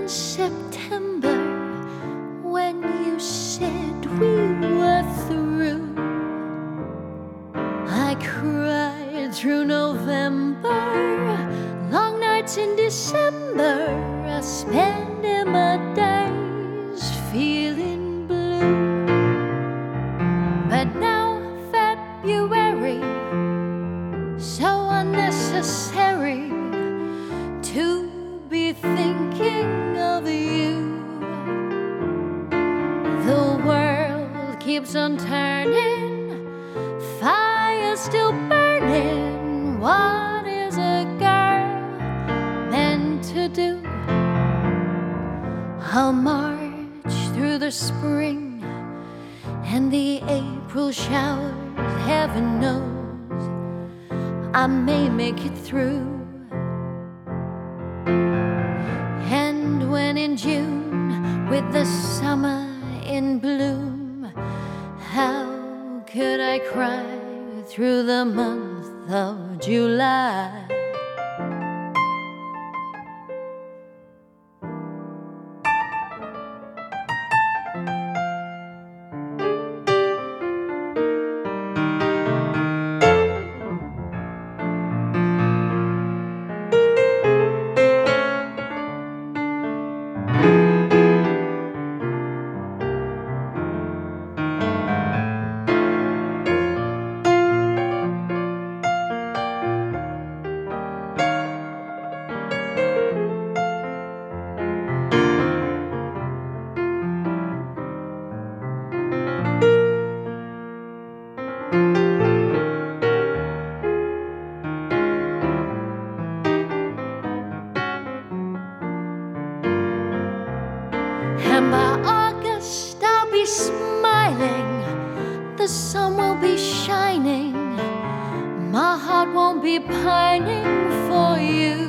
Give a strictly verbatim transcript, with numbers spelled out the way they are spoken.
in September, when you said we were through, I cried through November, long nights in December, I spent in my days feeling blue. But now February, so unnecessary to be thinking of you. The world keeps on turning, fire still burning. What is a girl meant to do? I'll march through the spring and the April showers, heaven knows I may make it through. And when in June, with the summer in bloom, how could I cry through the month of July? And by August I'll be smiling, the sun will be shining, my heart won't be pining for you.